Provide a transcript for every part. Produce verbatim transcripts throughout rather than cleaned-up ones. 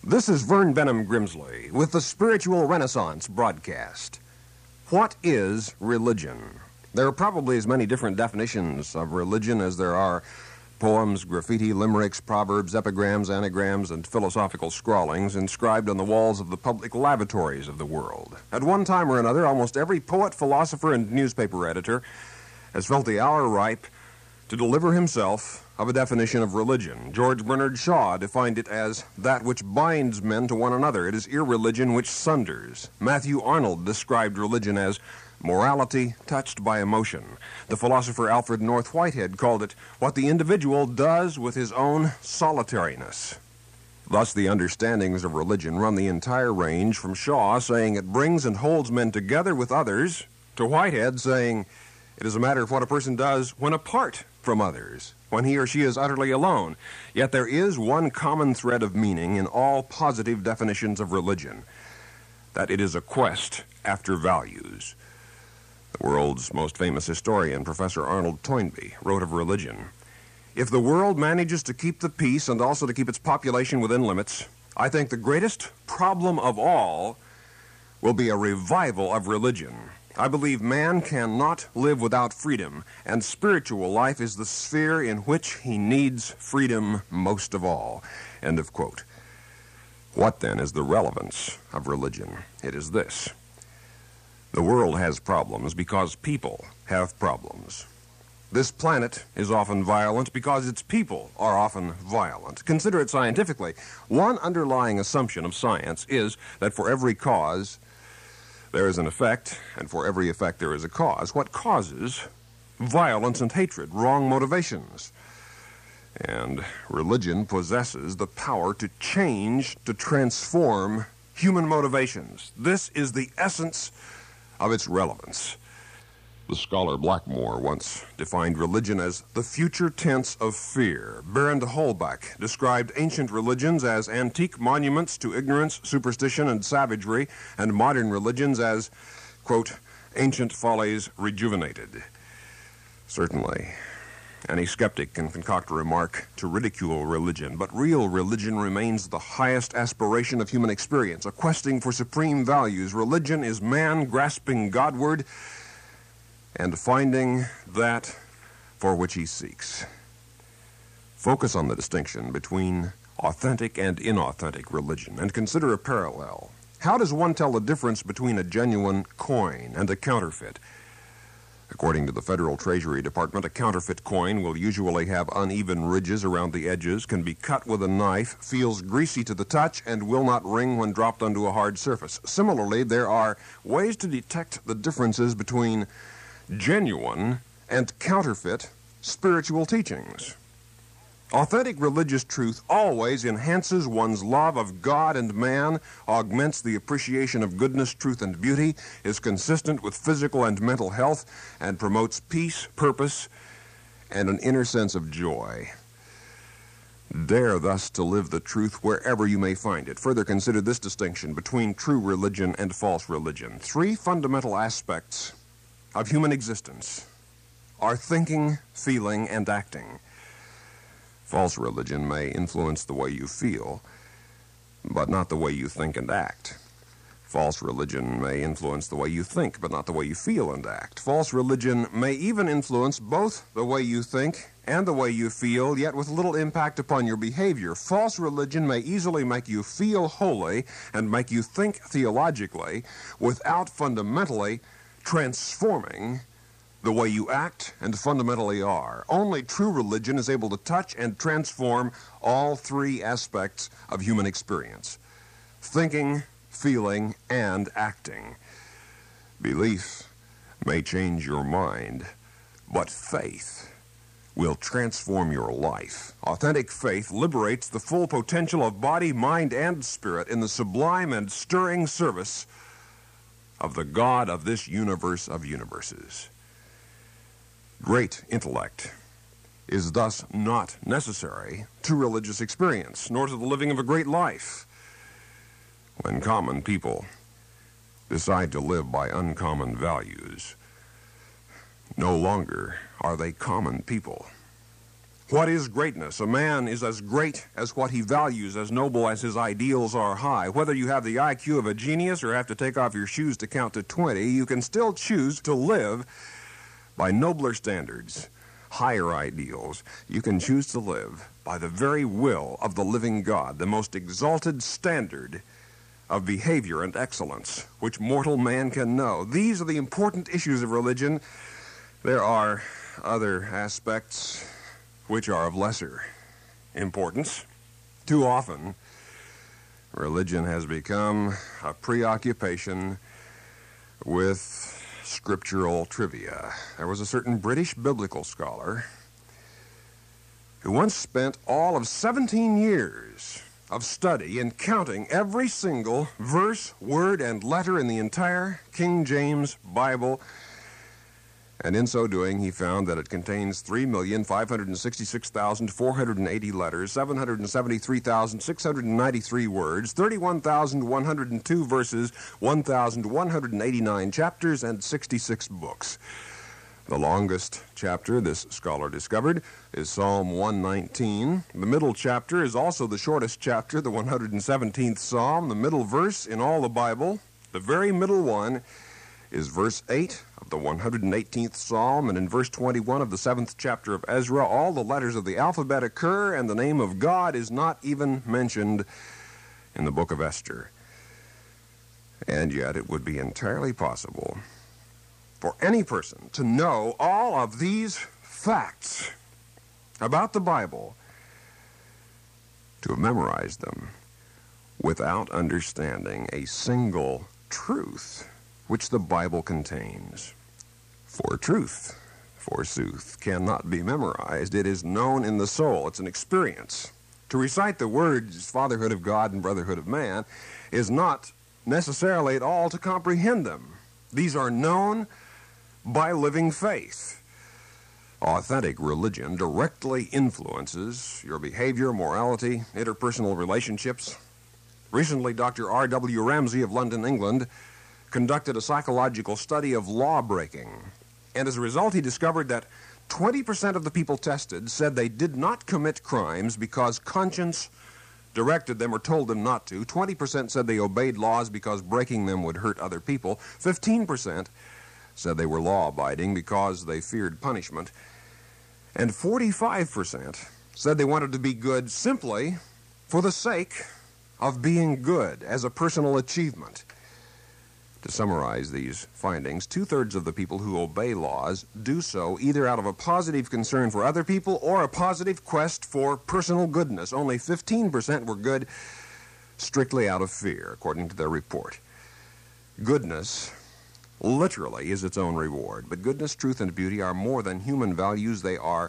This is Vern Benham Grimsley with the Spiritual Renaissance broadcast. What is religion? There are probably as many different definitions of religion as there are poems, graffiti, limericks, proverbs, epigrams, anagrams, and philosophical scrawlings inscribed on the walls of the public lavatories of the world. At one time or another, almost every poet, philosopher, and newspaper editor has felt the hour ripe to deliver himself of a definition of religion. George Bernard Shaw defined it as that which binds men to one another. It is irreligion which sunders. Matthew Arnold described religion as morality touched by emotion. The philosopher Alfred North Whitehead called it what the individual does with his own solitariness. Thus, the understandings of religion run the entire range from Shaw saying it brings and holds men together with others, to Whitehead saying it is a matter of what a person does when apart from others, when he or she is utterly alone. Yet there is one common thread of meaning in all positive definitions of religion, that it is a quest after values. The world's most famous historian, Professor Arnold Toynbee, wrote of religion, "If the world manages to keep the peace and also to keep its population within limits, I think the greatest problem of all will be a revival of religion. I believe man cannot live without freedom, and spiritual life is the sphere in which he needs freedom most of all." End of quote. What then is the relevance of religion? It is this. The world has problems because people have problems. This planet is often violent because its people are often violent. Consider it scientifically. One underlying assumption of science is that for every cause there is an effect, and for every effect there is a cause. What causes violence and hatred? Wrong motivations. And religion possesses the power to change, to transform human motivations. This is the essence of its relevance. The scholar Blackmore once defined religion as the future tense of fear. Baron de Holbach described ancient religions as antique monuments to ignorance, superstition, and savagery, and modern religions as, quote, ancient follies rejuvenated. Certainly, any skeptic can concoct a remark to ridicule religion, but real religion remains the highest aspiration of human experience, a questing for supreme values. Religion is man grasping Godward and finding that for which he seeks. Focus on the distinction between authentic and inauthentic religion and consider a parallel. How does one tell the difference between a genuine coin and a counterfeit? According to the Federal Treasury Department, a counterfeit coin will usually have uneven ridges around the edges, can be cut with a knife, feels greasy to the touch, and will not ring when dropped onto a hard surface. Similarly, there are ways to detect the differences between genuine and counterfeit spiritual teachings. Authentic religious truth always enhances one's love of God and man, augments the appreciation of goodness, truth, and beauty, is consistent with physical and mental health, and promotes peace, purpose, and an inner sense of joy. Dare thus to live the truth wherever you may find it. Further, consider this distinction between true religion and false religion. Three fundamental aspects of human existence are thinking, feeling, and acting. False religion may influence the way you feel, but not the way you think and act. False religion may influence the way you think, but not the way you feel and act. False religion may even influence both the way you think and the way you feel, yet with little impact upon your behavior. False religion may easily make you feel holy and make you think theologically without fundamentally transforming the way you act and fundamentally are. Only true religion is able to touch and transform all three aspects of human experience: thinking, feeling, and acting. Belief may change your mind, but faith will transform your life. Authentic faith liberates the full potential of body, mind, and spirit in the sublime and stirring service of the God of this universe of universes. Great intellect is thus not necessary to religious experience, nor to the living of a great life. When common people decide to live by uncommon values, no longer are they common people. What is greatness? A man is as great as what he values, as noble as his ideals are high. Whether you have the I Q of a genius or have to take off your shoes to count to twenty, you can still choose to live by nobler standards, higher ideals. You can choose to live by the very will of the living God, the most exalted standard of behavior and excellence which mortal man can know. These are the important issues of religion. There are other aspects which are of lesser importance. Too often, religion has become a preoccupation with scriptural trivia. There was a certain British biblical scholar who once spent all of seventeen years of study in counting every single verse, word, and letter in the entire King James Bible. And in so doing, he found that it contains three million five hundred sixty-six thousand four hundred eighty letters, seven hundred seventy-three thousand six hundred ninety-three words, thirty-one thousand one hundred two verses, one thousand one hundred eighty-nine chapters, and sixty-six books. The longest chapter, this scholar discovered, is Psalm one nineteen. The middle chapter is also the shortest chapter, the one hundred seventeenth Psalm. The middle verse in all the Bible, the very middle one, is verse eight of the one hundred eighteenth Psalm, and in verse twenty-one of the seventh chapter of Ezra, all the letters of the alphabet occur, and the name of God is not even mentioned in the book of Esther. And yet it would be entirely possible for any person to know all of these facts about the Bible, to have memorized them, without understanding a single truth which the Bible contains. For truth, forsooth, cannot be memorized. It is known in the soul. It's an experience. To recite the words, fatherhood of God and brotherhood of man, is not necessarily at all to comprehend them. These are known by living faith. Authentic religion directly influences your behavior, morality, interpersonal relationships. Recently, Doctor R W Ramsey of London, England, conducted a psychological study of law-breaking, and as a result he discovered that twenty percent of the people tested said they did not commit crimes because conscience directed them or told them not to. twenty percent said they obeyed laws because breaking them would hurt other people. fifteen percent said they were law-abiding because they feared punishment. And forty-five percent said they wanted to be good simply for the sake of being good as a personal achievement. To summarize these findings, two-thirds of the people who obey laws do so either out of a positive concern for other people or a positive quest for personal goodness. Only fifteen percent were good strictly out of fear, according to their report. Goodness literally is its own reward, but goodness, truth, and beauty are more than human values. They are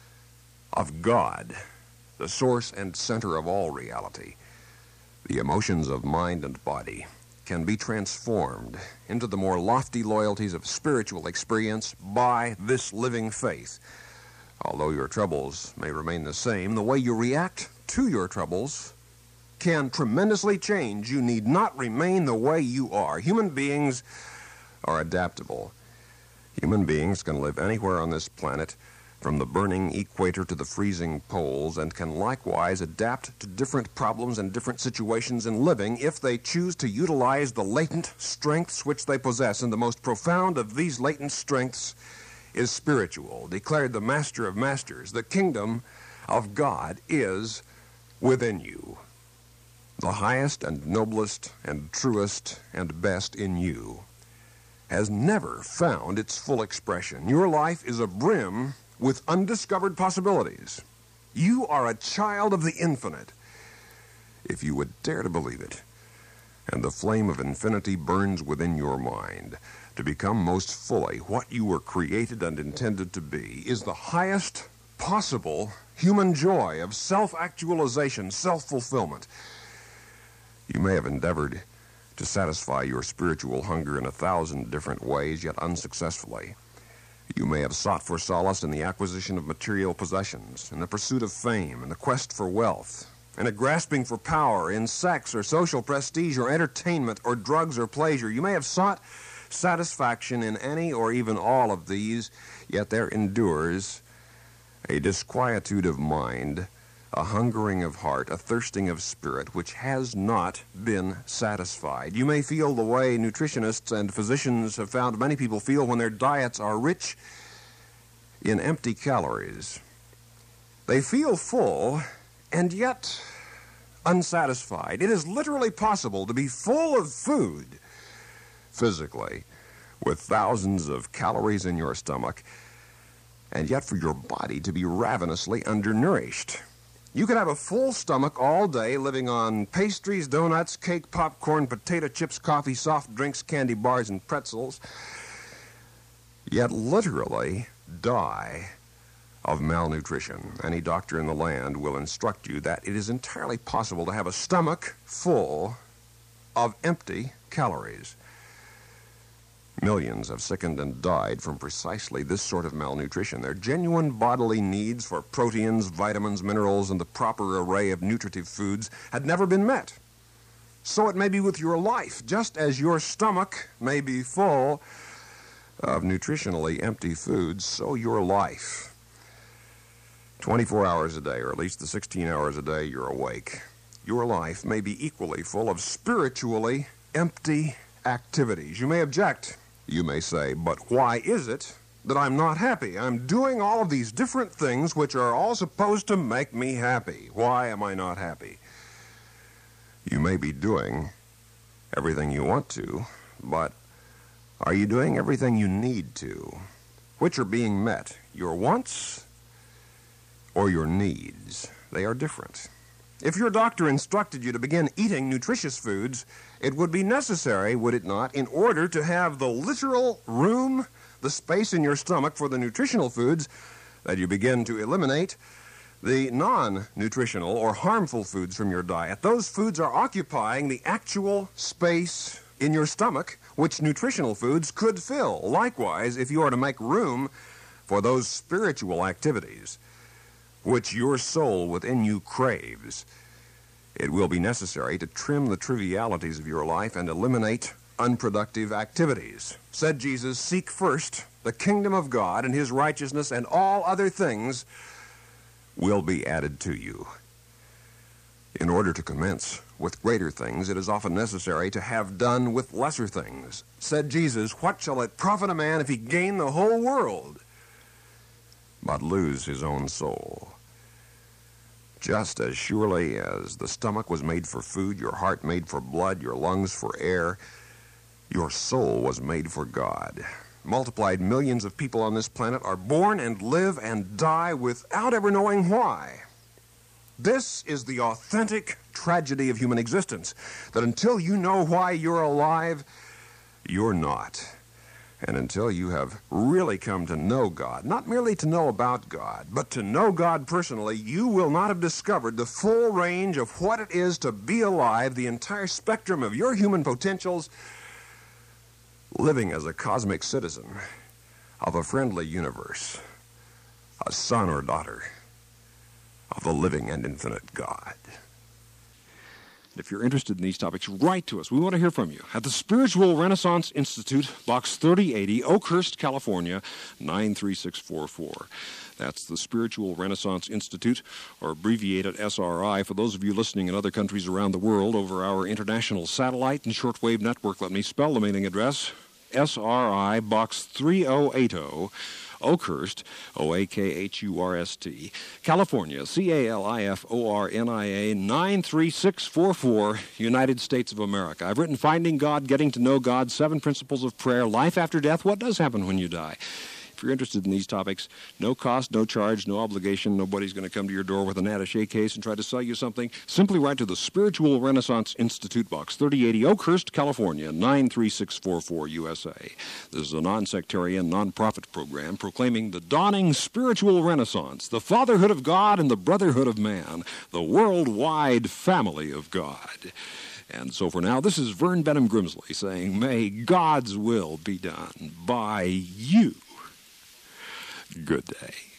of God, the source and center of all reality. The emotions of mind and body can be transformed into the more lofty loyalties of spiritual experience by this living faith. Although your troubles may remain the same, the way you react to your troubles can tremendously change. You need not remain the way you are. Human beings are adaptable. Human beings can live anywhere on this planet, from the burning equator to the freezing poles, and can likewise adapt to different problems and different situations in living if they choose to utilize the latent strengths which they possess. And the most profound of these latent strengths is spiritual. Declared the Master of Masters, the kingdom of God is within you. The highest and noblest and truest and best in you has never found its full expression. Your life is abrim with undiscovered possibilities. You are a child of the infinite, if you would dare to believe it. And the flame of infinity burns within your mind. To become most fully what you were created and intended to be is the highest possible human joy of self-actualization, self-fulfillment. You may have endeavored to satisfy your spiritual hunger in a thousand different ways, yet unsuccessfully. You may have sought for solace in the acquisition of material possessions, in the pursuit of fame, in the quest for wealth, in a grasping for power, in sex or social prestige or entertainment or drugs or pleasure. You may have sought satisfaction in any or even all of these, yet there endures a disquietude of mind, a hungering of heart, a thirsting of spirit, which has not been satisfied. You may feel the way nutritionists and physicians have found many people feel when their diets are rich in empty calories. They feel full and yet unsatisfied. It is literally possible to be full of food physically with thousands of calories in your stomach and yet for your body to be ravenously undernourished. You could have a full stomach all day living on pastries, donuts, cake, popcorn, potato chips, coffee, soft drinks, candy bars, and pretzels, yet literally die of malnutrition. Any doctor in the land will instruct you that it is entirely possible to have a stomach full of empty calories. Millions have sickened and died from precisely this sort of malnutrition. Their genuine bodily needs for proteins, vitamins, minerals, and the proper array of nutritive foods had never been met. So it may be with your life, just as your stomach may be full of nutritionally empty foods, so your life. twenty-four hours a day, or at least the sixteen hours a day you're awake, your life may be equally full of spiritually empty activities. You may object. You may say, but why is it that I'm not happy? I'm doing all of these different things which are all supposed to make me happy. Why am I not happy? You may be doing everything you want to, but are you doing everything you need to? Which are being met, your wants or your needs? They are different. If your doctor instructed you to begin eating nutritious foods, it would be necessary, would it not, in order to have the literal room, the space in your stomach for the nutritional foods, that you begin to eliminate the non-nutritional or harmful foods from your diet. Those foods are occupying the actual space in your stomach, which nutritional foods could fill. Likewise, if you are to make room for those spiritual activities which your soul within you craves, it will be necessary to trim the trivialities of your life and eliminate unproductive activities. Said Jesus, seek first the kingdom of God and his righteousness, and all other things will be added to you. In order to commence with greater things, it is often necessary to have done with lesser things. Said Jesus, what shall it profit a man if he gain the whole world, but lose his own soul? Just as surely as the stomach was made for food, your heart made for blood, your lungs for air, your soul was made for God. Multiplied millions of people on this planet are born and live and die without ever knowing why. This is the authentic tragedy of human existence, that until you know why you're alive, you're not. And until you have really come to know God, not merely to know about God, but to know God personally, you will not have discovered the full range of what it is to be alive, the entire spectrum of your human potentials, living as a cosmic citizen of a friendly universe, a son or daughter of the living and infinite God. If you're interested in these topics, write to us. We want to hear from you. At the Spiritual Renaissance Institute, Box thirty eighty, Oakhurst, California, nine three six four four. That's the Spiritual Renaissance Institute, or abbreviated S R I. For those of you listening in other countries around the world over our international satellite and shortwave network, let me spell the mailing address. S R I, Box three oh eight oh, Oakhurst, O A K H U R S T, California, C A L I F O R N I A, nine three six four four, United States of America. I've written Finding God, Getting to Know God, Seven Principles of Prayer, Life After Death, What Does Happen When You Die. If you're interested in these topics, no cost, no charge, no obligation. Nobody's going to come to your door with an attaché case and try to sell you something. Simply write to the Spiritual Renaissance Institute, Box thirty eighty, Oakhurst, California, nine three six four four, U S A. This is a non-sectarian, non-profit program proclaiming the dawning spiritual renaissance, the fatherhood of God and the brotherhood of man, the worldwide family of God. And so for now, this is Vern Benham Grimsley saying, may God's will be done by you. Good day.